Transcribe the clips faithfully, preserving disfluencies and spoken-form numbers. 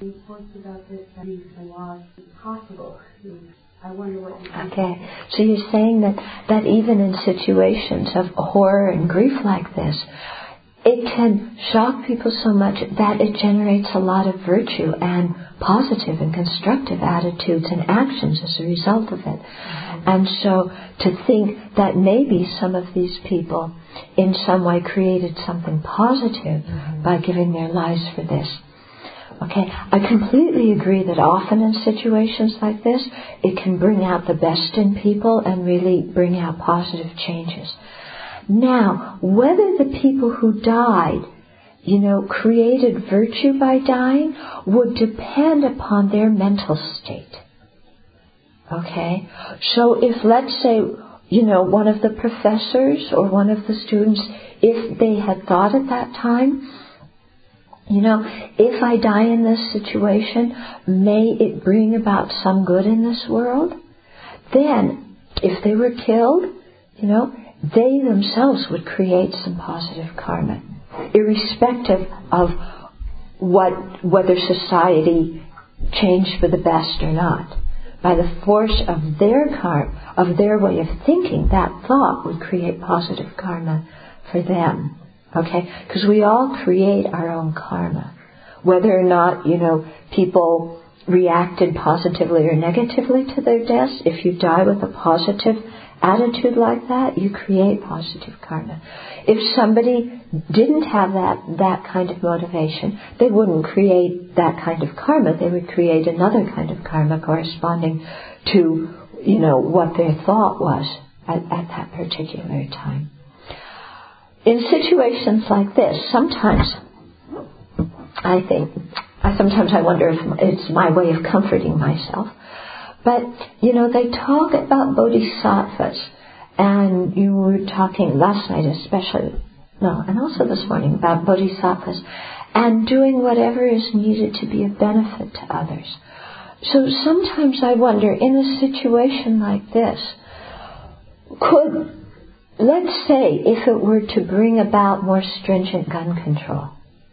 You talked about this being a lot possible. I wonder what you think. Okay, so you're saying that, that even in situations of horror and grief like this, it can shock people so much that it generates a lot of virtue and positive and constructive attitudes and actions as a result of it. Mm-hmm. And so to think that maybe some of these people in some way created something positive mm-hmm. by giving their lives for this. Okay, I completely agree that often in situations like this, it can bring out the best in people and really bring out positive changes. Now, whether the people who died, you know, created virtue by dying would depend upon their mental state. Okay? So if, let's say, you know, one of the professors or one of the students, if they had thought at that time, you know, if I die in this situation, may it bring about some good in this world, then if they were killed, you know, they themselves would create some positive karma, irrespective of what whether society changed for the best or not. By the force of their karma, of their way of thinking, that thought would create positive karma for them. Okay? Because we all create our own karma. Whether or not, you know, people reacted positively or negatively to their deaths, if you die with a positive attitude like that, you create positive karma. If somebody didn't have that, that kind of motivation, they wouldn't create that kind of karma. They would create another kind of karma corresponding to, you know, what their thought was at, at that particular time. In situations like this, sometimes I think, sometimes I wonder if it's my way of comforting myself. But, you know, they talk about bodhisattvas, and you were talking last night especially, no, and also this morning about bodhisattvas, and doing whatever is needed to be of benefit to others. So sometimes I wonder, in a situation like this, could, let's say, if it were to bring about more stringent gun control,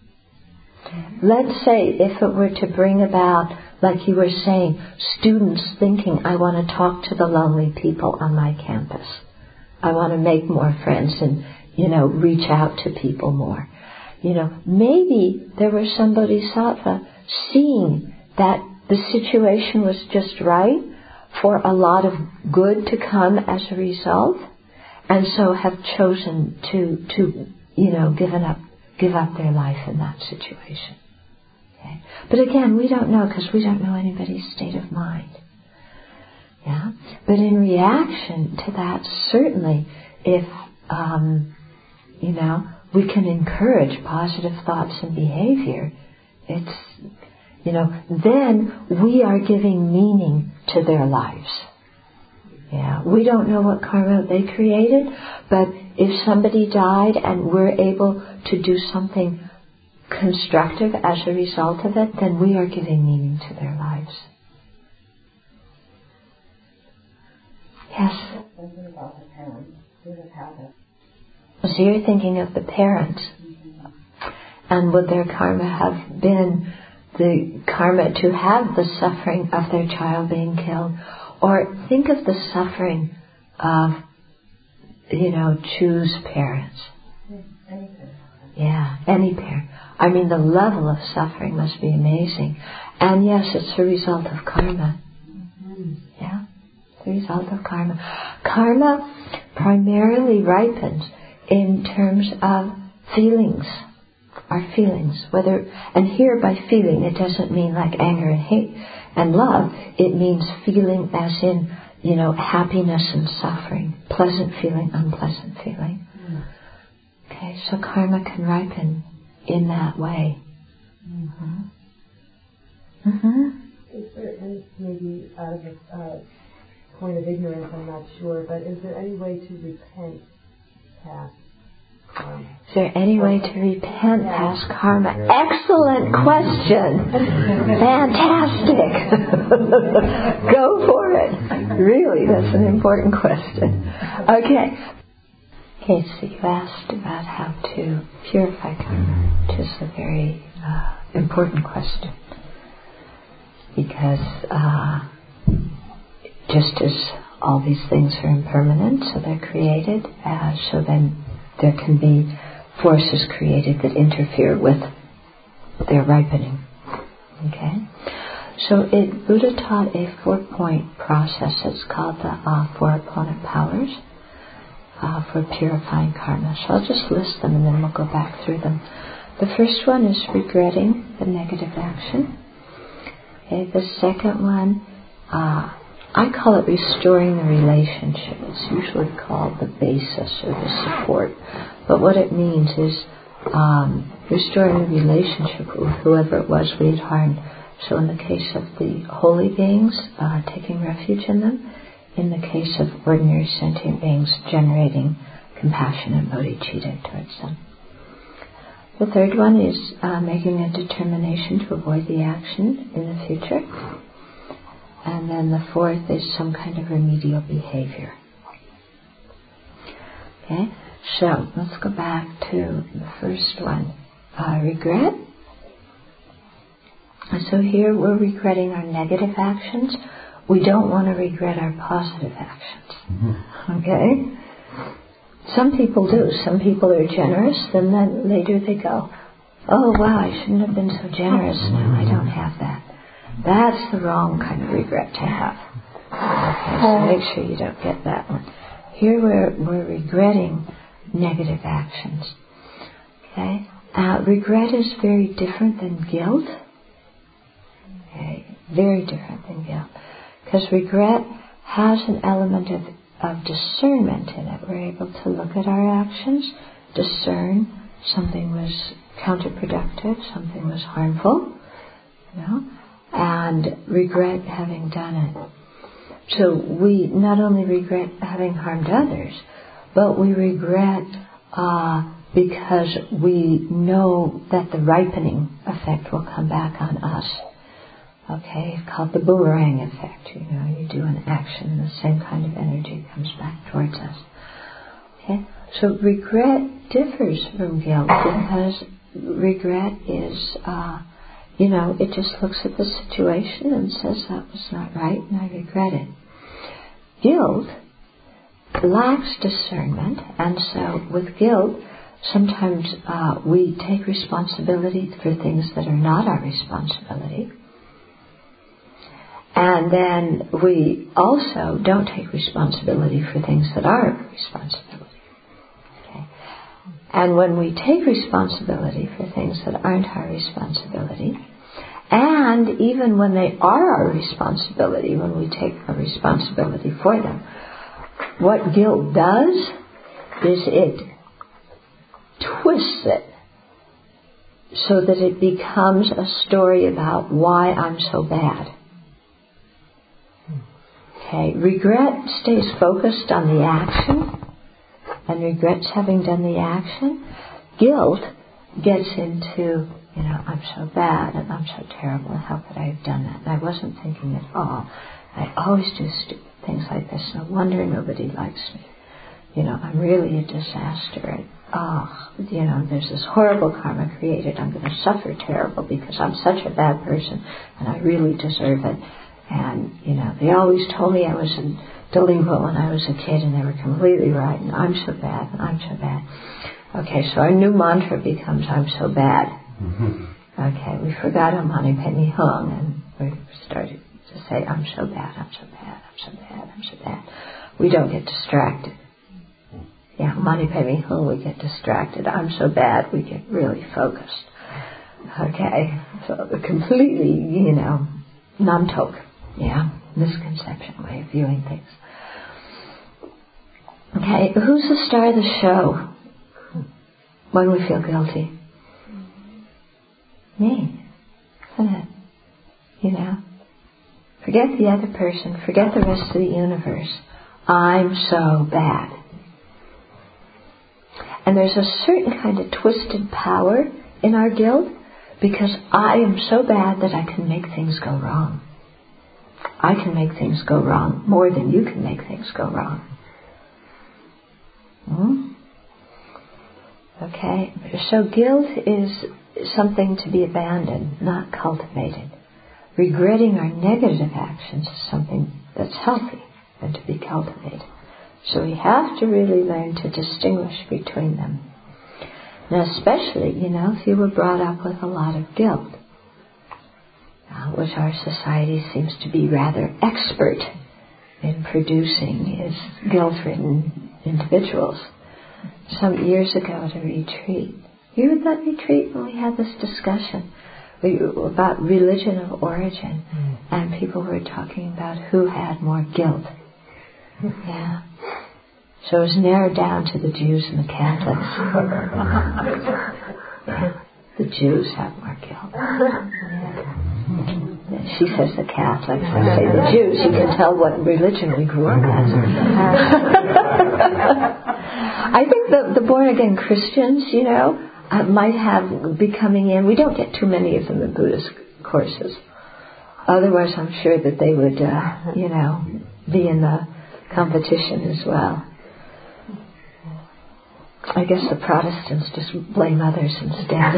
let's say if it were to bring about, like you were saying, students thinking, I want to talk to the lonely people on my campus. I want to make more friends and, you know, reach out to people more. You know, maybe there was some bodhisattva seeing that the situation was just right for a lot of good to come as a result, and so have chosen to, to, you know, given up, give up their life in that situation. Okay. But again, we don't know because we don't know anybody's state of mind. Yeah. But in reaction to that, certainly, if um, you know, we can encourage positive thoughts and behavior, it's, you know, then we are giving meaning to their lives. Yeah. We don't know what karma they created, but if somebody died and we're able to do something constructive as a result of it, then we are giving meaning to their lives. Yes? Thinking about the parents who have had it. So you're thinking of the parents. Mm-hmm. And would their karma have been the karma to have the suffering of their child being killed? Or think of the suffering of, you know, choose parents. Any parent. Yeah, any parent. I mean, the level of suffering must be amazing. And yes, it's a result of karma. Mm-hmm. Yeah, the result of karma. Karma primarily ripens in terms of feelings. Our feelings. Whether, and here by feeling, it doesn't mean like anger and hate and love. It means feeling as in, you know, happiness and suffering. Pleasant feeling, unpleasant feeling. Mm. Okay, so karma can ripen in that way. Mm-hmm. Mm-hmm. Is there any, maybe out of a uh, point of ignorance, I'm not sure, but is there any way to repent past karma? Is there any way to repent yeah. past karma? Excellent question. Fantastic. Go for it. Really, that's an important question. Okay. Okay, so you asked about how to purify karma, which is a very uh, important question. because uh, just as all these things are impermanent, so they're created, uh, so then there can be forces created that interfere with their ripening. Okay? So it, Buddha taught a four-point process. It's called the uh, Four Opponent Powers uh, for purifying karma. So I'll just list them and then we'll go back through them. The first one is regretting the negative action. Okay, the second one, uh, I call it restoring the relationship. It's usually called the basis or the support. But what it means is um, restoring the relationship with whoever it was we had harmed. So in the case of the holy beings, uh, taking refuge in them. In the case of ordinary sentient beings, generating compassion and bodhicitta towards them. The third one is uh, making a determination to avoid the action in the future. And then the fourth is some kind of remedial behavior. Okay, so let's go back to the first one. Uh, regret. So here we're regretting our negative actions. We don't want to regret our positive actions. Okay? Some people do. Some people are generous, and then later they go, oh wow, I shouldn't have been so generous. Now I don't have that. That's the wrong kind of regret to have. Okay, so make sure you don't get that one. Here we're, we're regretting negative actions. Okay? Uh, regret is very different than guilt. Okay? Very different than guilt. Because regret has an element of, of discernment in it. We're able to look at our actions, discern something was counterproductive, something was harmful, you know, and regret having done it. So we not only regret having harmed others, but we regret uh, because we know that the ripening effect will come back on us. Okay, it's called the boomerang effect. You know, you do an action and the same kind of energy comes back towards us. Okay, so regret differs from guilt because regret is, uh, you know, it just looks at the situation and says that was not right and I regret it. Guilt lacks discernment, and so with guilt, sometimes uh, we take responsibility for things that are not our responsibility. And then we also don't take responsibility for things that are our responsibility. Okay. And when we take responsibility for things that aren't our responsibility, and even when they are our responsibility, when we take our responsibility for them, what guilt does is it twists it so that it becomes a story about why I'm so bad. Okay, regret stays focused on the action and regrets having done the action. Guilt gets into, you know, I'm so bad and I'm so terrible and how could I have done that? And I wasn't thinking at all. I always do stupid things like this. No wonder nobody likes me. You know, I'm really a disaster. And, oh, you know, there's this horrible karma created. I'm going to suffer terrible because I'm such a bad person and I really deserve it. And, you know, they always told me I was a delinquent when I was a kid and they were completely right and I'm so bad and I'm so bad. Okay, so our new mantra becomes I'm so bad. Mm-hmm. Okay, we forgot Om Mani Padme Hum and we started to say I'm so bad, I'm so bad, I'm so bad, I'm so bad. We don't get distracted. Yeah, Om Mani Padme Hum, we get distracted. I'm so bad, we get really focused. Okay, so the completely, you know, namtok. Yeah, misconception way of viewing things. Okay, who's the star of the show when we feel guilty? Me, isn't it? You know, forget the other person, forget the rest of the universe. I'm so bad. And there's a certain kind of twisted power in our guilt because I am so bad that I can make things go wrong. I can make things go wrong more than you can make things go wrong. Hmm? Okay, so guilt is something to be abandoned, not cultivated. regretting our negative actions is something that's healthy and to be cultivated. So we have to really learn to distinguish between them. Now especially, you know, if you were brought up with a lot of guilt, uh, which our society seems to be rather expert in producing, is guilt-ridden individuals. Some years ago at a retreat, you were at that retreat when we had this discussion we, about religion of origin, mm. and people were talking about who had more guilt. Yeah. So it was narrowed down to the Jews and the Catholics. Yeah. The Jews have more guilt. Yeah. She says the Catholics. I say the Jews. You can tell what religion we grew up as. I think the, the born-again Christians, you know, uh, might have be coming in. We don't get too many of them in Buddhist courses. Otherwise, I'm sure that they would, uh, you know, be in the competition as well. I guess the Protestants just blame others instead.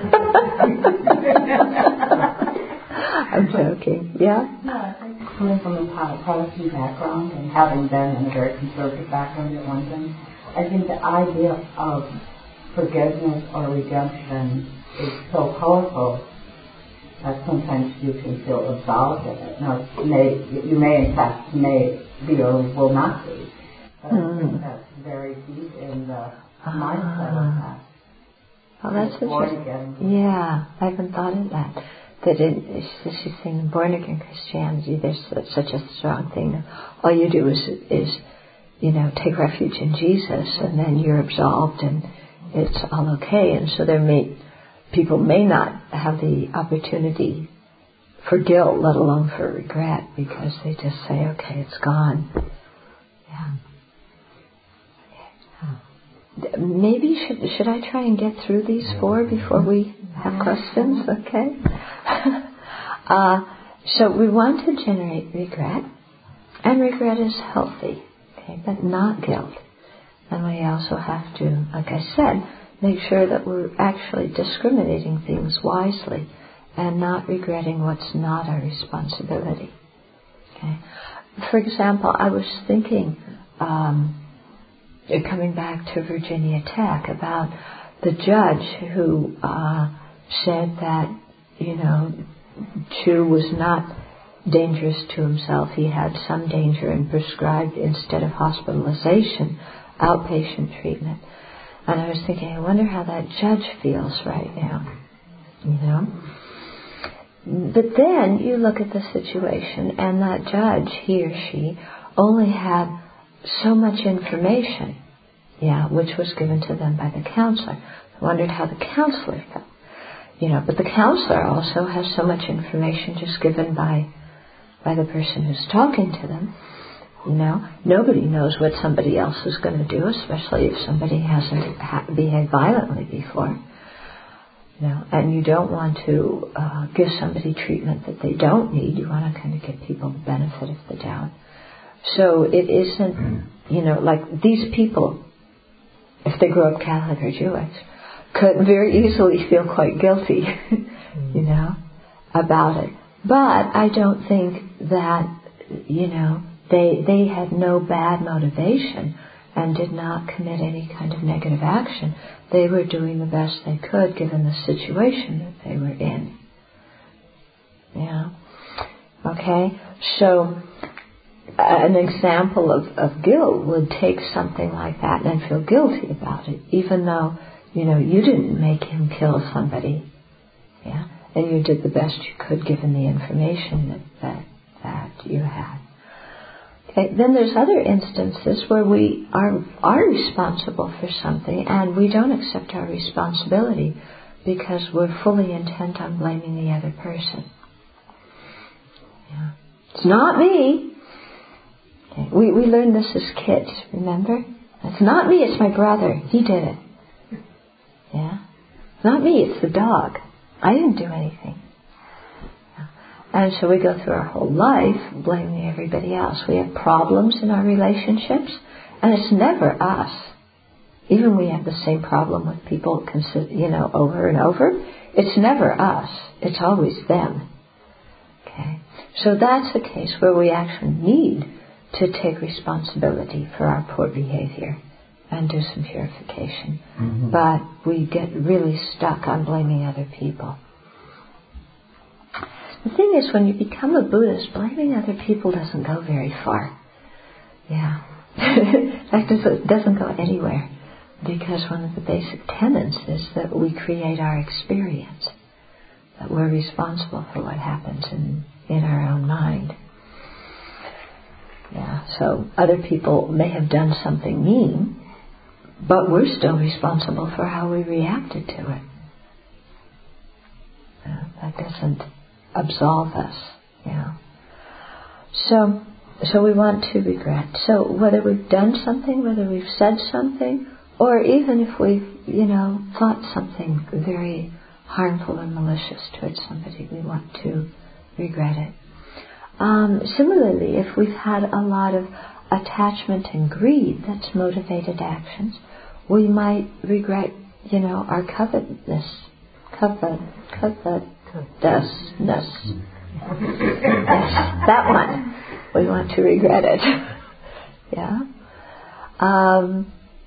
I'm joking. Yeah? No, I think coming from a Protestant background and having been in a very conservative background at one time, I think the idea of forgiveness or redemption is so powerful that sometimes you can feel absolved in it. Now, you may, you may in fact may be or will not be, but mm. I think that's very deep in the mindset of that. Oh, that's interesting. Yeah, I haven't thought of that. That it, she's saying born again Christianity, there's such a strong thing. All you do is, is, you know, take refuge in Jesus, and then you're absolved, and it's all okay. And so there may people may not have the opportunity for guilt, let alone for regret, because they just say, okay, it's gone. Yeah. Maybe should should I try and get through these four before we have questions? Okay. uh, so we want to generate regret, and regret is healthy, okay, but not guilt. And we also have to, like I said, make sure that we're actually discriminating things wisely and not regretting what's not our responsibility. Okay. For example, I was thinking. Um, Coming back to Virginia Tech, about the judge who uh, said that, you know, Chu was not dangerous to himself. He had some danger and prescribed, instead of hospitalization, outpatient treatment. And I was thinking, I wonder how that judge feels right now, you know. But then you look at the situation, and that judge, he or she, only had so much information, yeah, which was given to them by the counselor. I wondered how the counselor felt, you know. But the counselor also has so much information just given by by the person who's talking to them, you know. Nobody knows what somebody else is going to do, especially if somebody hasn't ha- behaved violently before, you know. And you don't want to uh, give somebody treatment that they don't need. You want to kind of give people the benefit of the doubt. So it isn't, you know, like these people, if they grow up Catholic or Jewish, could very easily feel quite guilty, you know, about it. But I don't think that, you know, they they had no bad motivation and did not commit any kind of negative action. They were doing the best they could given the situation that they were in. Yeah. Okay? So an example of, of guilt would take something like that and feel guilty about it, even though, you know, you didn't make him kill somebody, yeah, and you did the best you could given the information that that, that you had. Okay, then there's other instances where we are are responsible for something and we don't accept our responsibility because we're fully intent on blaming the other person. Yeah. It's not me. Okay. We we learned this as kids, remember? It's not me, it's my brother. He did it. Yeah? It's not me, it's the dog. I didn't do anything. Yeah. And so we go through our whole life blaming everybody else. We have problems in our relationships, and it's never us. Even we have the same problem with people, you know, over and over. It's never us. It's always them. Okay, so that's a case where we actually need to take responsibility for our poor behavior and do some purification. Mm-hmm. But we get really stuck on blaming other people. The thing is, when you become a Buddhist, blaming other people doesn't go very far. Yeah. In fact, it doesn't go anywhere, because one of the basic tenets is that we create our experience, that we're responsible for what happens in, in our own mind. Yeah, so other people may have done something mean, but we're still responsible for how we reacted to it. Yeah, that doesn't absolve us. Yeah. So, so we want to regret. So whether we've done something, whether we've said something, or even if we've, you know, thought something very harmful and malicious towards somebody, we want to regret it. Um, similarly, if we've had a lot of attachment and greed that's motivated actions, we might regret, you know, our covetousness, covet, covetousness. Yes, that one. We want to regret it. Yeah. Um,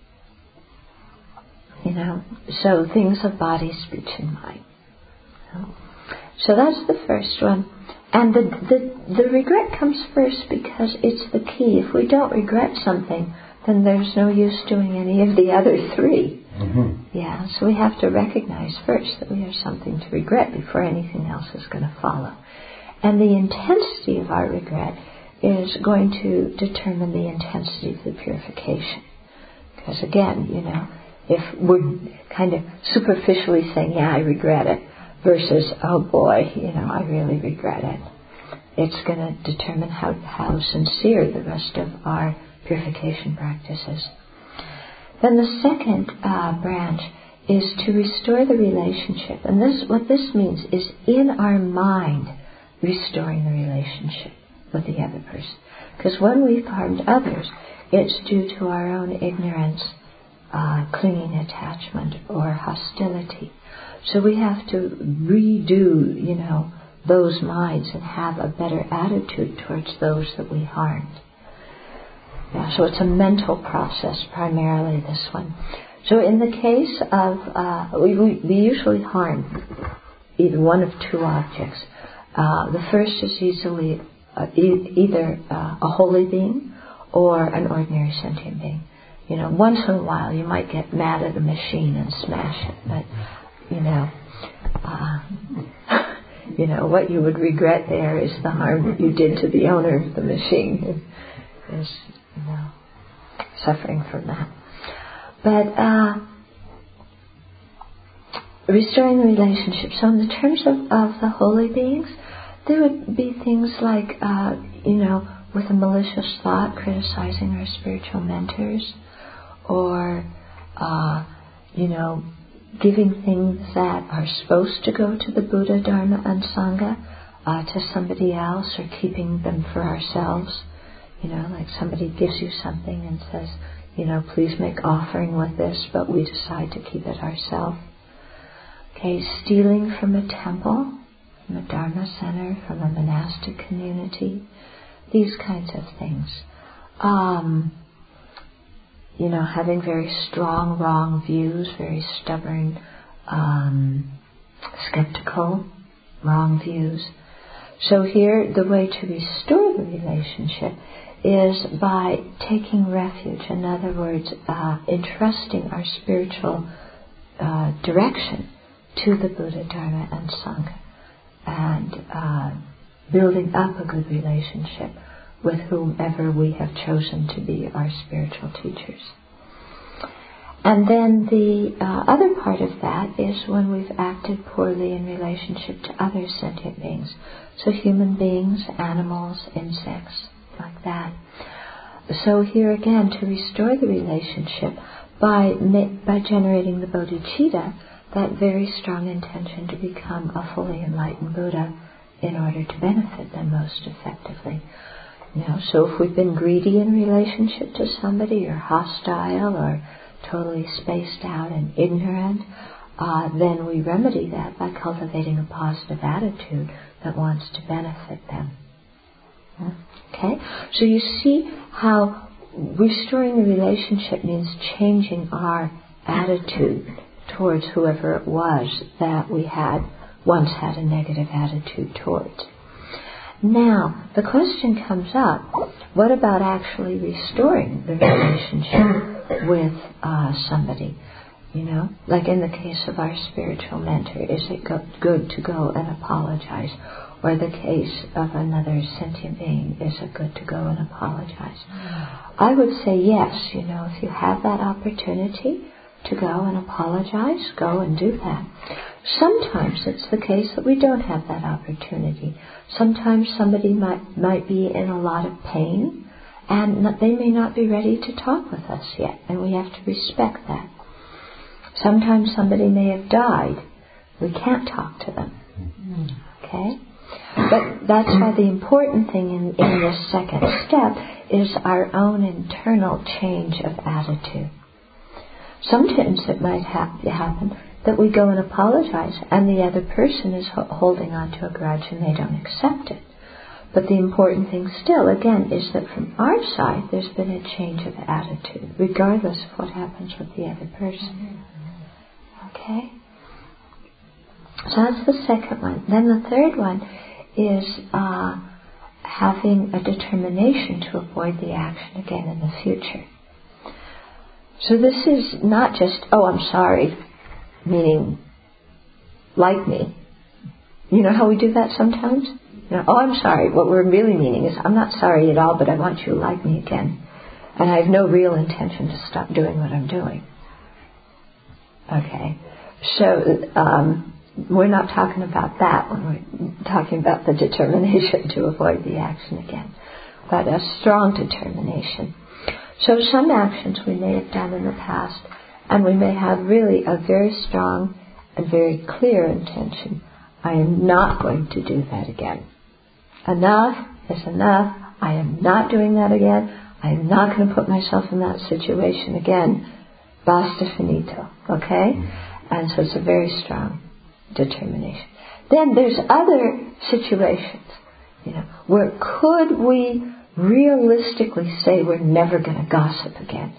you know, so things of body, speech, and mind. You know? So that's the first one. And the, the the regret comes first because it's the key. If we don't regret something, then there's no use doing any of the other three. Mm-hmm. Yeah, so we have to recognize first that we have something to regret before anything else is going to follow. And the intensity of our regret is going to determine the intensity of the purification. Because again, you know, if we're kind of superficially saying, yeah, I regret it, versus, oh boy, you know, I really regret it, it's going to determine how, how sincere the rest of our purification practices. Then the second uh, branch is to restore the relationship. And this, what this means is in our mind, restoring the relationship with the other person. Because when we've harmed others, it's due to our own ignorance, uh, clinging attachment, or hostility. So we have to redo, you know, those minds and have a better attitude towards those that we harmed. Yeah, so it's a mental process, primarily, this one. So in the case of, uh, we, we, we usually harm either one of two objects. Uh, the first is easily uh, e- either uh, a holy being or an ordinary sentient being. You know, once in a while you might get mad at a machine and smash it, but, you know, uh, you know, what you would regret there is the harm that you did to the owner of the machine, is, you know, suffering from that. But uh, restoring the relationship. So in the terms of, of the holy beings, there would be things like, uh, you know, with a malicious thought, criticizing our spiritual mentors, or, uh, you know, giving things that are supposed to go to the Buddha, Dharma, and Sangha uh, to somebody else, or keeping them for ourselves. You know, like somebody gives you something and says, you know, please make offering with this, but we decide to keep it ourselves. Okay, stealing from a temple, from a Dharma center, from a monastic community, these kinds of things. Um, you know, having very strong, wrong views, very stubborn, um, skeptical, wrong views. So here, the way to restore the relationship is by taking refuge. In other words, uh, entrusting our spiritual uh, direction to the Buddha, Dharma, and Sangha, and uh, building up a good relationship with whomever we have chosen to be our spiritual teachers. And then the uh, other part of that is when we've acted poorly in relationship to other sentient beings. So human beings, animals, insects, like that. So here again, to restore the relationship by by generating the bodhicitta, that very strong intention to become a fully enlightened Buddha in order to benefit them most effectively. You know, so if we've been greedy in relationship to somebody, or hostile, or totally spaced out and ignorant, uh, then we remedy that by cultivating a positive attitude that wants to benefit them. Okay? So you see how restoring the relationship means changing our attitude towards whoever it was that we had once had a negative attitude towards. Now, the question comes up, what about actually restoring the relationship with uh, somebody? You know, like in the case of our spiritual mentor, is it go- good to go and apologize? Or the case of another sentient being, is it good to go and apologize? I would say yes, you know, if you have that opportunity to go and apologize, go and do that. Sometimes it's the case that we don't have that opportunity. Sometimes somebody might might be in a lot of pain and not, they may not be ready to talk with us yet, and we have to respect that. Sometimes somebody may have died. We can't talk to them. Okay? But that's why the important thing in, in this second step is our own internal change of attitude. Sometimes it might ha- happen that we go and apologize and the other person is ho- holding on to a grudge and they don't accept it. But the important thing still, again, is that from our side there's been a change of attitude, regardless of what happens with the other person. Okay? So that's the second one. Then the third one is uh, having a determination to avoid the action again in the future. So this is not just, oh, I'm sorry, meaning like me. You know how we do that sometimes? You know, oh, I'm sorry. What we're really meaning is, I'm not sorry at all, but I want you to like me again. And I have no real intention to stop doing what I'm doing. Okay. So, um, we're not talking about that when we're talking about the determination to avoid the action again, but a strong determination. So some actions we may have done in the past, and we may have really a very strong and very clear intention. I am not going to do that again. Enough is enough. I am not doing that again. I am not going to put myself in that situation again. Basta finito. Okay? And so it's a very strong determination. Then there's other situations, you know, where could we realistically say we're never going to gossip again?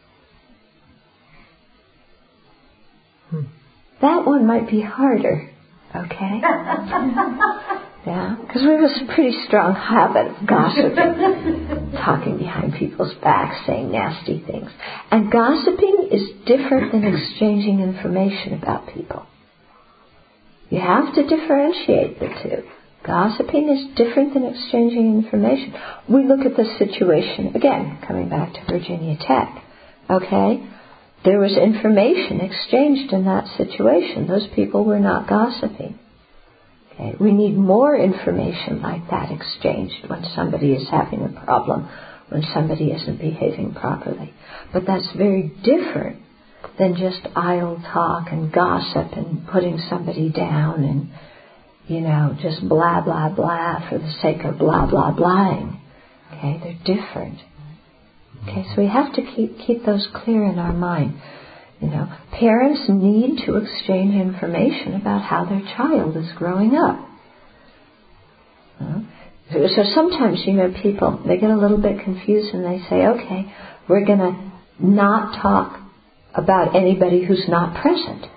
Hmm. That one might be harder, okay? Yeah, because we have a pretty strong habit of gossiping, talking behind people's backs, saying nasty things. And gossiping is different than exchanging information about people. You have to differentiate the two. Gossiping is different than exchanging information. We look at the situation, again, coming back to Virginia Tech, okay? There was information exchanged in that situation. Those people were not gossiping. Okay? We need more information like that exchanged when somebody is having a problem, when somebody isn't behaving properly. But that's very different than just idle talk and gossip and putting somebody down and, you know, just blah, blah, blah for the sake of blah, blah, blahing. Okay, they're different. Okay, so we have to keep keep those clear in our mind. You know, parents need to exchange information about how their child is growing up. Uh, so sometimes, you know, people, they get a little bit confused and they say, okay, we're going to not talk about anybody who's not present.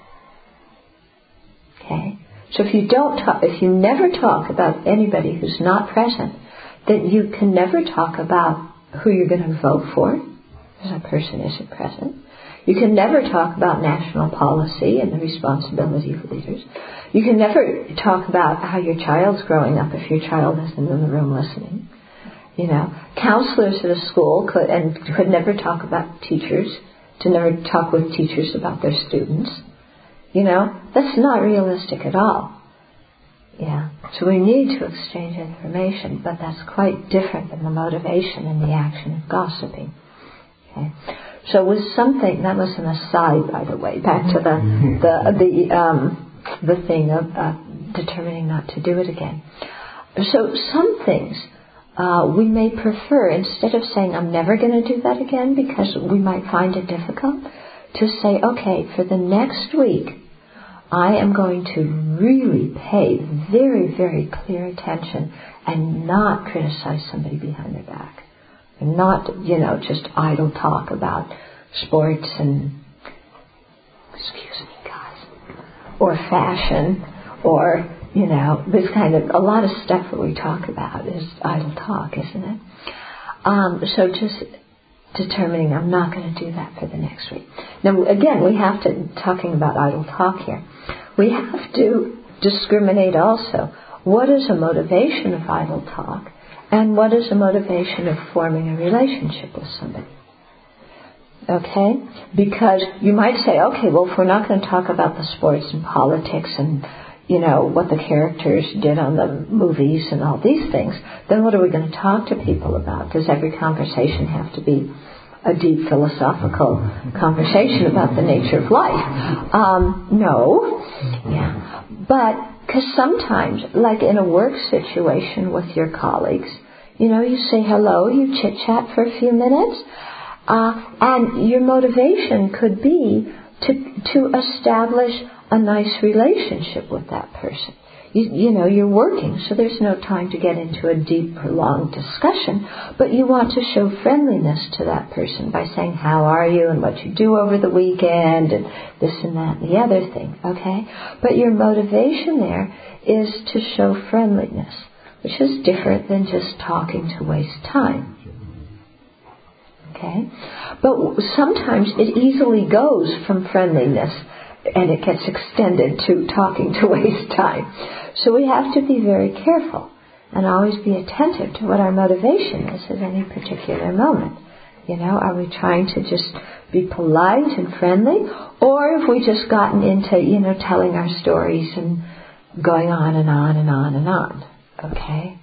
Okay? So if you don't talk, if you never talk about anybody who's not present, then you can never talk about who you're going to vote for, because a person isn't present. You can never talk about national policy and the responsibility of leaders. You can never talk about how your child's growing up if your child isn't in the room listening. You know, counselors at a school could and could never talk about teachers, to never talk with teachers about their students. You know, that's not realistic at all. Yeah. So we need to exchange information, but that's quite different than the motivation and the action of gossiping. Okay. So with something, that was an aside, by the way, back to the the the um, the thing of uh, determining not to do it again. So some things uh, we may prefer, instead of saying I'm never going to do that again because we might find it difficult, to say, okay, for the next week I am going to really pay very, very clear attention and not criticize somebody behind their back. And not, you know, just idle talk about sports and, excuse me guys, or fashion, or, you know, this kind of, a lot of stuff that we talk about is idle talk, isn't it? Um, so just determining I'm not going to do that for the next week. Now, again, we have to, talking about idle talk here, we have to discriminate also what is a motivation of idle talk and what is a motivation of forming a relationship with somebody. Okay? Because you might say, okay, well, if we're not going to talk about the sports and politics and, you know, what the characters did on the movies and all these things, then what are we going to talk to people about? Does every conversation have to be a deep philosophical conversation about the nature of life? Um, no. Yeah. But, because sometimes, like in a work situation with your colleagues, you know, you say hello, you chit-chat for a few minutes, uh, and your motivation could be to to establish a nice relationship with that person. You, you know, you're working, so there's no time to get into a deep, prolonged discussion, but you want to show friendliness to that person by saying, how are you, and what you do over the weekend, and this and that and the other thing, okay? But your motivation there is to show friendliness, which is different than just talking to waste time. Okay? But sometimes it easily goes from friendliness and it gets extended to talking to waste time. So we have to be very careful and always be attentive to what our motivation is at any particular moment. You know, are we trying to just be polite and friendly, or have we just gotten into, you know, telling our stories and going on and on and on and on? Okay?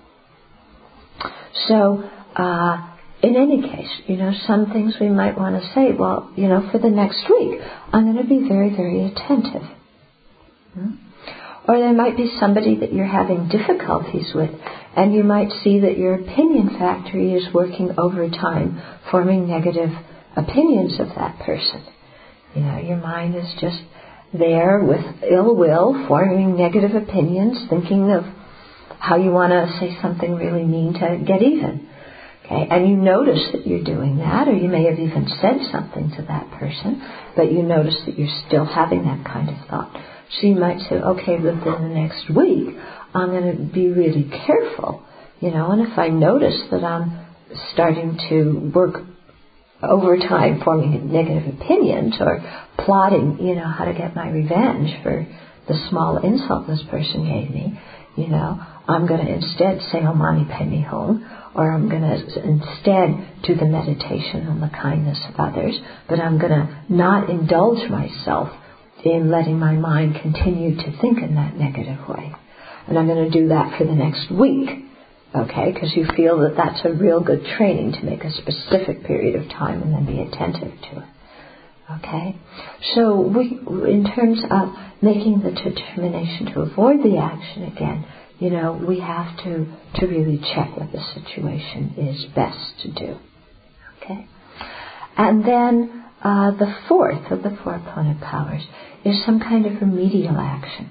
So, uh, in any case, you know, some things we might want to say, well, you know, for the next week, I'm going to be very, very attentive. Hmm? Or there might be somebody that you're having difficulties with, and you might see that your opinion factory is working overtime, forming negative opinions of that person. You know, your mind is just there with ill will, forming negative opinions, thinking of how you want to say something really mean to get even. Okay, and you notice that you're doing that, or you may have even said something to that person, but you notice that you're still having that kind of thought. So you might say, okay, within the next week, I'm going to be really careful, you know, and if I notice that I'm starting to work overtime forming negative opinions or plotting, you know, how to get my revenge for the small insult this person gave me, you know, I'm going to instead say, oh, mommy, pay me home. Or I'm going to instead do the meditation on the kindness of others, but I'm going to not indulge myself in letting my mind continue to think in that negative way. And I'm going to do that for the next week, okay, because you feel that that's a real good training to make a specific period of time and then be attentive to it. Okay? So we, in terms of making the determination to avoid the action again, you know, we have to, to really check what the situation is best to do. Okay? And then uh, the fourth of the four opponent powers is some kind of remedial action.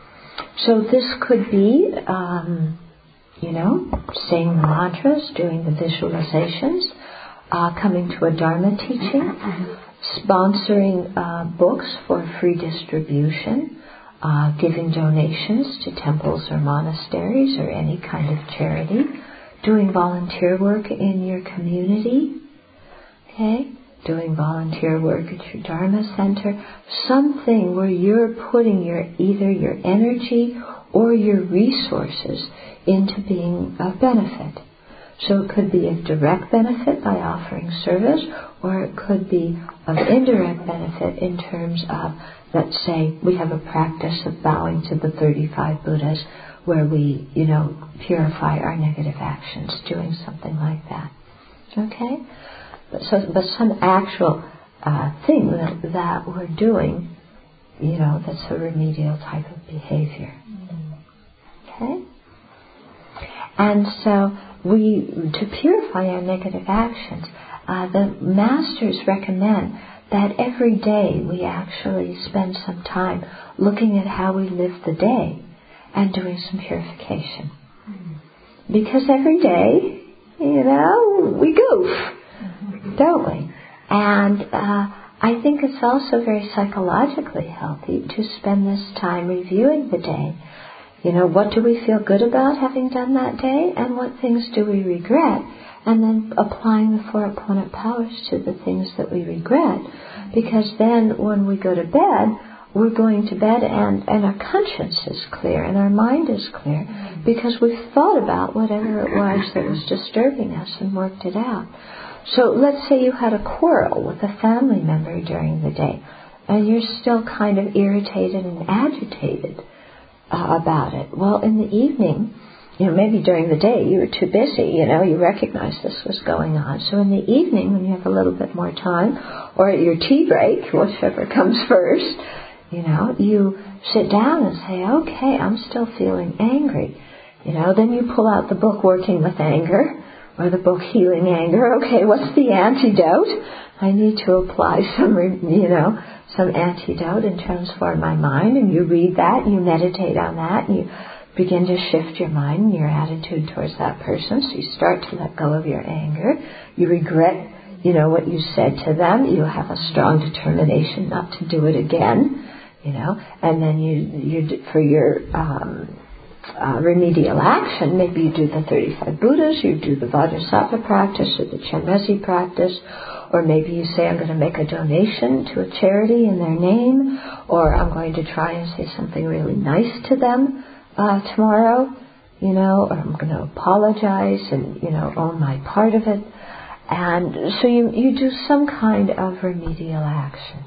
So this could be, um, you know, saying the mantras, doing the visualizations, uh, coming to a Dharma teaching, sponsoring uh, books for free distribution, Uh, giving donations to temples or monasteries or any kind of charity, doing volunteer work in your community, okay, doing volunteer work at your Dharma center, something where you're putting your either your energy or your resources into being of benefit. So it could be of direct benefit by offering service, or it could be of indirect benefit in terms of, let's say, we have a practice of bowing to the thirty-five Buddhas where we, you know, purify our negative actions, doing something like that. Okay? But, so, but some actual uh, thing that, that we're doing, you know, that's a remedial type of behavior. Okay? And so we, to purify our negative actions, uh, the masters recommend that every day we actually spend some time looking at how we live the day and doing some purification. Mm-hmm. Because every day, you know, we goof, mm-hmm. don't we? And uh, I think it's also very psychologically healthy to spend this time reviewing the day. You know, what do we feel good about having done that day, and what things do we regret? And then applying the four opponent powers to the things that we regret. Because then when we go to bed, we're going to bed and, and our conscience is clear and our mind is clear because we've thought about whatever it was that was disturbing us and worked it out. So let's say you had a quarrel with a family member during the day and you're still kind of irritated and agitated uh, about it. Well, in the evening, you know, maybe during the day you were too busy, you know, you recognized this was going on. So in the evening when you have a little bit more time, or at your tea break, whichever comes first, you know, you sit down and say, okay, I'm still feeling angry. You know, then you pull out the book Working with Anger, or the book Healing Anger. Okay, what's the antidote? I need to apply some, you know, some antidote and transform my mind. And you read that, and you meditate on that, and you begin to shift your mind and your attitude towards that person. So you start to let go of your anger. You regret, you know, what you said to them. You have a strong determination not to do it again, you know. And then you, you for your um, uh, remedial action, maybe you do the thirty-five Buddhas, you do the Vajrasattva practice or the Chenrezig practice, or maybe you say, I'm going to make a donation to a charity in their name, or I'm going to try and say something really nice to them Uh, tomorrow, you know, or I'm going to apologize and, you know, own my part of it. And so you, you do some kind of remedial action.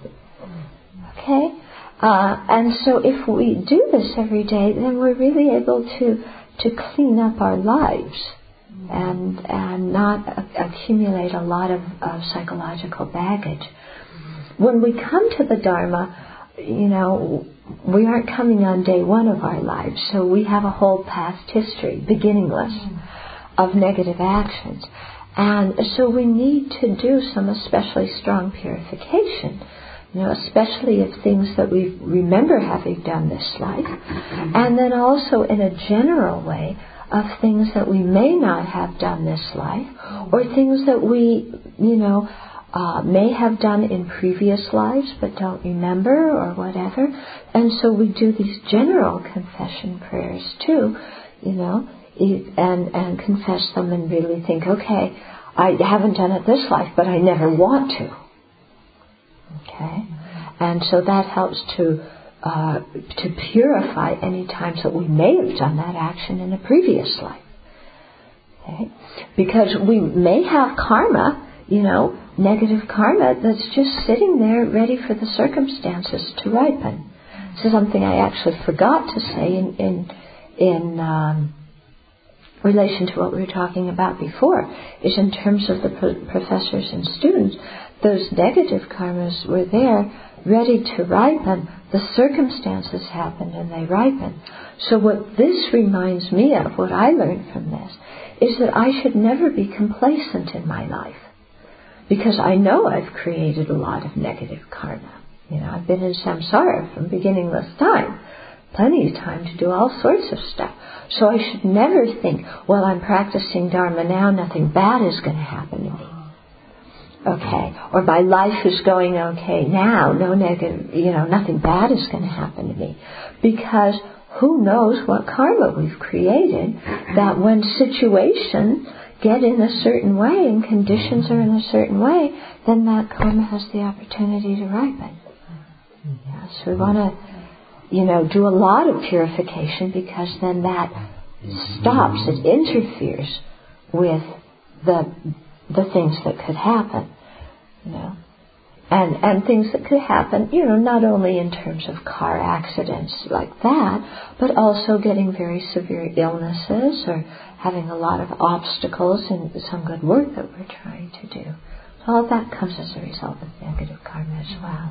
Okay? Uh, and so if we do this every day, then we're really able to, to clean up our lives and, and not a- accumulate a lot of, of psychological baggage. When we come to the Dharma, you know, we aren't coming on day one of our lives, so we have a whole past history, beginningless, of negative actions. And so we need to do some especially strong purification, you know, especially of things that we remember having done this life, and then also in a general way of things that we may not have done this life, or things that we, you know, Uh, may have done in previous lives but don't remember or whatever. And so we do these general confession prayers too, you know, and, and confess them and really think, okay, I haven't done it this life, but I never want to. Okay? And so that helps to uh, to purify any times that we may have done that action in a previous life. Okay? Because we may have karma, you know, negative karma that's just sitting there ready for the circumstances to ripen. This is something I actually forgot to say in in, in um, relation to what we were talking about before, is in terms of the pro- professors and students, those negative karmas were there ready to ripen. The circumstances happened and they ripened. So what this reminds me of, what I learned from this, is that I should never be complacent in my life. Because I know I've created a lot of negative karma. You know, I've been in samsara from beginningless time. Plenty of time to do all sorts of stuff. So I should never think, well, I'm practicing Dharma now, nothing bad is going to happen to me. Okay. Or my life is going okay now, no negative, you know, nothing bad is going to happen to me. Because who knows what karma we've created that when situations get in a certain way and conditions are in a certain way, then that karma has the opportunity to ripen. Yeah, so we want to, you know, do a lot of purification, because then that stops, it interferes with the the things that could happen, you know. And and things that could happen, you know, not only in terms of car accidents like that, but also getting very severe illnesses or having a lot of obstacles in some good work that we're trying to do. So all of that comes as a result of negative karma as well.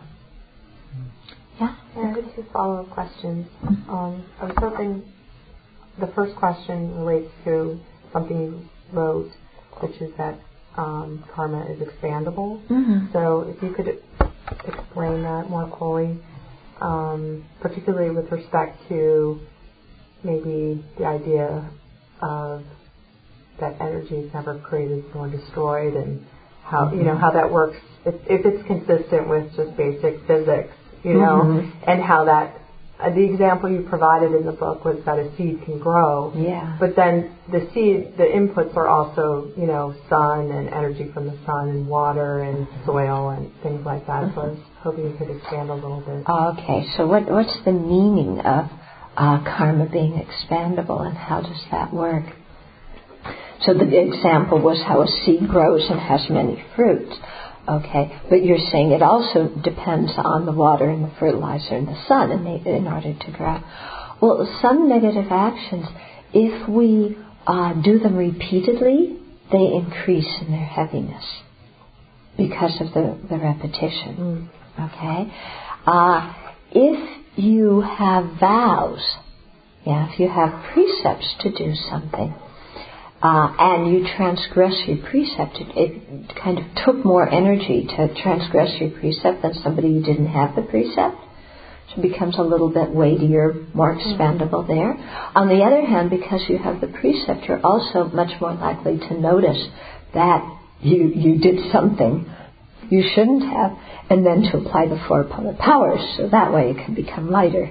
Yeah? I have two follow-up questions. Um, I was hoping the first question relates to something you wrote, which is that um, karma is expandable. Mm-hmm. So if you could explain that more fully, um, particularly with respect to maybe the idea of that energy is never created nor destroyed, and how mm-hmm. you know how that works if, if it's consistent with just basic physics, you know, mm-hmm. and how that uh, the example you provided in the book was that a seed can grow, yeah. but then the seed, the inputs are also, you know, sun and energy from the sun and water and soil and things like that. Mm-hmm. So I was hoping you could expand a little bit. Okay, so what what's the meaning of uh, karma being expandable, and how does that work? So the example was how a seed grows and has many fruits. Okay, but you're saying it also depends on the water and the fertilizer and the sun in, the, in order to grow. Well, some negative actions, if we uh, do them repeatedly, they increase in their heaviness because of the, the repetition. Mm. Okay, uh, if you have vows, yeah, if you have precepts to do something, Uh, and you transgress your precept, it, it kind of took more energy to transgress your precept than somebody who didn't have the precept. So it becomes a little bit weightier, more expandable there. On the other hand, because you have the precept, you're also much more likely to notice that you, you did something you shouldn't have, and then to apply the four powers, so that way it can become lighter.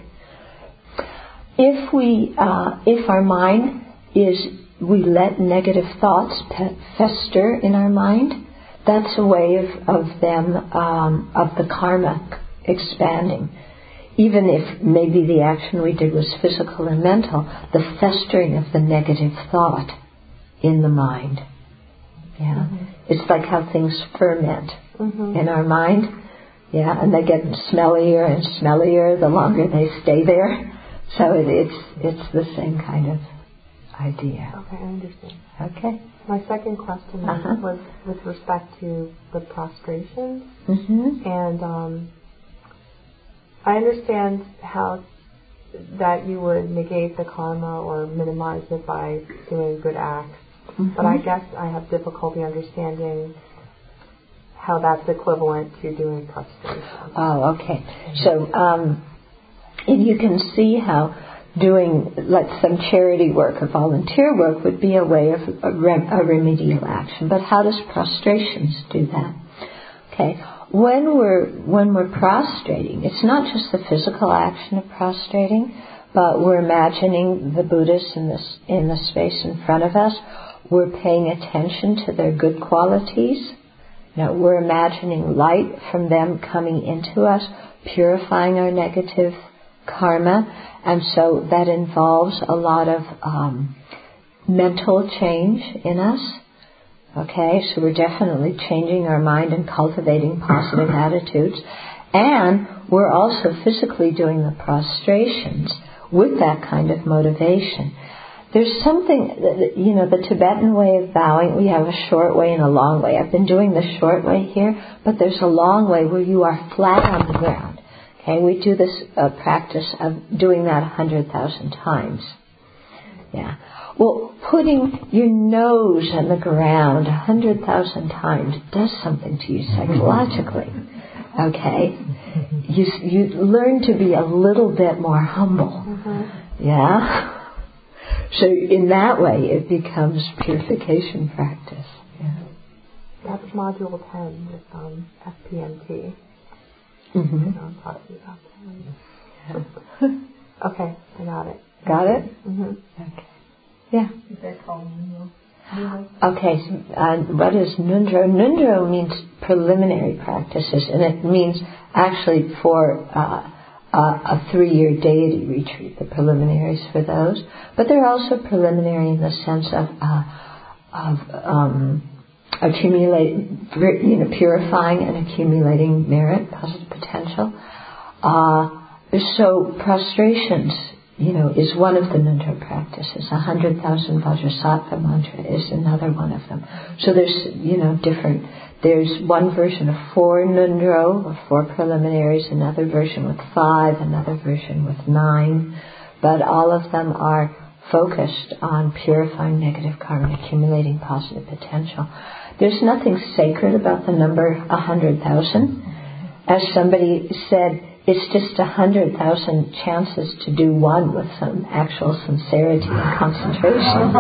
If we, uh, if our mind is we let negative thoughts fester in our mind, that's a way of, of them, um, of the karma expanding. Even if maybe the action we did was physical and mental, the festering of the negative thought in the mind. Yeah, mm-hmm. It's like how things ferment mm-hmm. in our mind. Yeah, and they get smellier and smellier the longer they stay there. So it, it's it's the same kind of idea. Okay, I understand. Okay. My second question uh-huh. was with respect to the prostration, mm-hmm. and um, I understand how that you would negate the karma or minimize it by doing good acts, mm-hmm. but I guess I have difficulty understanding how that's equivalent to doing prostration. Oh, okay. So um, you can see how doing, like, some charity work or volunteer work would be a way of a, rem- a remedial action. But how does prostrations do that? Okay, when we're when we're prostrating, it's not just the physical action of prostrating, but we're imagining the Buddhas in this in the space in front of us. We're paying attention to their good qualities. Now, we're imagining light from them coming into us, purifying our negative karma. And so that involves a lot of um, mental change in us. Okay, so we're definitely changing our mind and cultivating positive attitudes. And we're also physically doing the prostrations with that kind of motivation. There's something, you know, the Tibetan way of bowing, we have a short way and a long way. I've been doing the short way here, but there's a long way where you are flat on the ground. Okay, we do this uh, practice of doing that a hundred thousand times. Yeah. Well, putting your nose on the ground a hundred thousand times does something to you psychologically. Okay, you you learn to be a little bit more humble. Mm-hmm. Yeah. So in that way, it becomes purification practice. Yeah. That's module ten with um, F P M T. Mm-hmm. I'm talking about that. Okay, I got it. Got it? Mm-hmm. Okay. Yeah. Is that called Nundro? Okay, so, uh, what is Nundro? Nundro means preliminary practices, and it means actually for uh, uh, a three-year deity retreat, the preliminaries for those. But they're also preliminary in the sense of, uh, of um, accumulating, you know, purifying and accumulating merit, positive potential. Uh, so prostrations, you know, is one of the Nundro practices. A hundred thousand Vajrasattva mantra is another one of them. So there's, you know, different. There's one version of four Nundro, or four preliminaries, another version with five, another version with nine. But all of them are focused on purifying negative karma and accumulating positive potential. There's nothing sacred about the number a hundred thousand. as somebody said, it's just a hundred thousand chances to do one with some actual sincerity and concentration.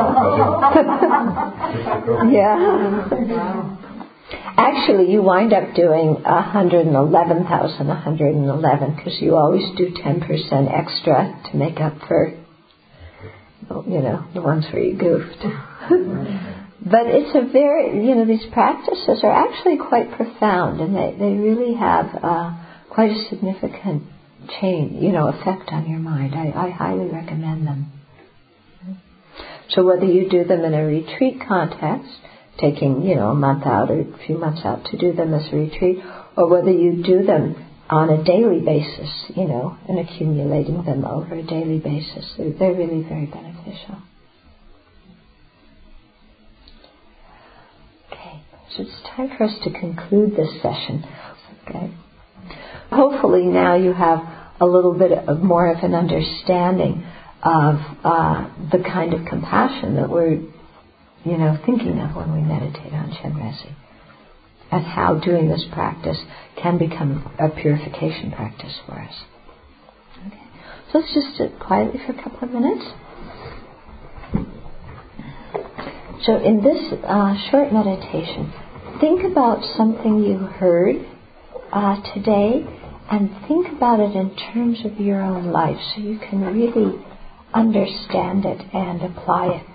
Yeah. Actually, you wind up doing one hundred eleven thousand one hundred eleven because you always do ten percent extra to make up for, you know, the ones where you goofed. But it's a very, you know, these practices are actually quite profound, and they, they really have uh, quite a significant change, you know, effect on your mind. I, I highly recommend them. So whether you do them in a retreat context, taking, you know, a month out or a few months out to do them as a retreat, or whether you do them on a daily basis, you know, and accumulating them over a daily basis, they're, they're really very beneficial. Okay, so it's time for us to conclude this session. Okay. Hopefully now you have a little bit of more of an understanding of uh, the kind of compassion that we're, you know, thinking of when we meditate on Chenrezig, and how doing this practice can become a purification practice for us. Okay, so let's just sit quietly for a couple of minutes. So in this uh, short meditation, think about something you heard uh, today, and think about it in terms of your own life, so you can really understand it and apply it